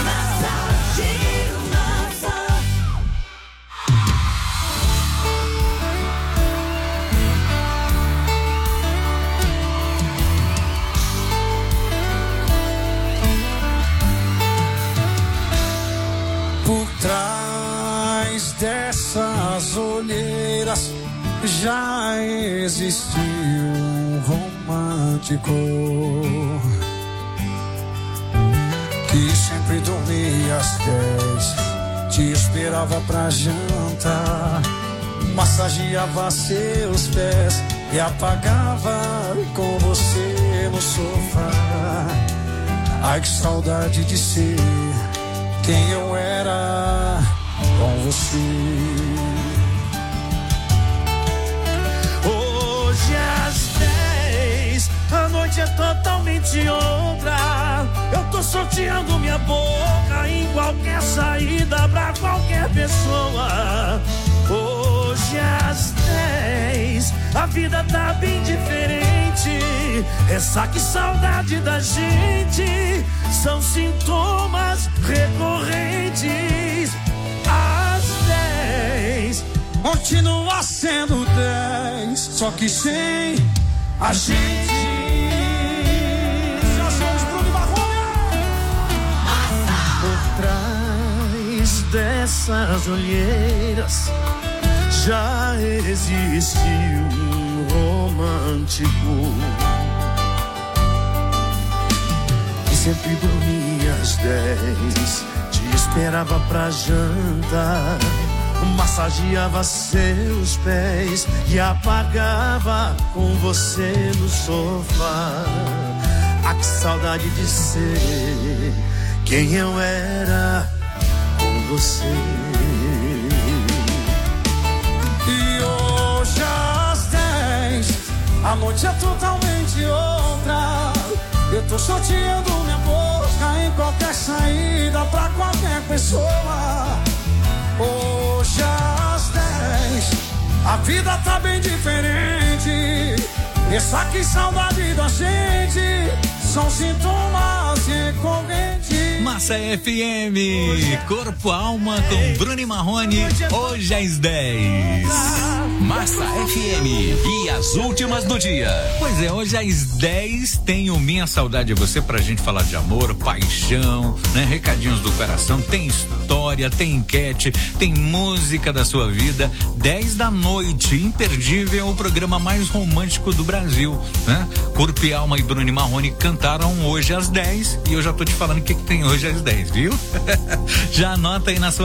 Por trás dessas olheiras já existiu um romântico que sempre dormia às 10, te esperava pra jantar, massageava seus pés e apagava com você no sofá. Ai, que saudade de ser quem eu era com você. Hoje às 10, a noite é totalmente outra. Eu tô sorteando minha boca em qualquer saída pra qualquer pessoa. Hoje às 10, a vida tá bem diferente. Ressaca e saudade da gente são sintomas recorrentes. Às 10, continua sendo 10, só que sem a gente. Já somos Bruno Marrone. Por trás dessas olheiras já existiu um romântico que sempre dormia às 10, te esperava pra jantar, massageava seus pés e apagava com você no sofá. Ah, que saudade de ser quem eu era com você. E hoje às 10, a noite é totalmente outra. Eu tô sorteando minha boca em qualquer saída pra qualquer pessoa. Hoje às 10, a vida tá bem diferente. Ressaca e saudade da gente são sintomas recorrentes. Massa FM, Corpo Alma com Bruno e Marrone, hoje às 10. Massa FM e as últimas do dia. Pois é, hoje às 10 tem o Minha Saudade é Você pra gente falar de amor, paixão, né? Recadinhos do coração, tem história, tem enquete, tem música da sua vida. 10 da noite, imperdível, o programa mais romântico do Brasil, né? Corpo e Alma e Bruno e Marrone cantaram hoje às 10 e eu já tô te falando o que tem hoje às 10, viu? Já anota aí na sua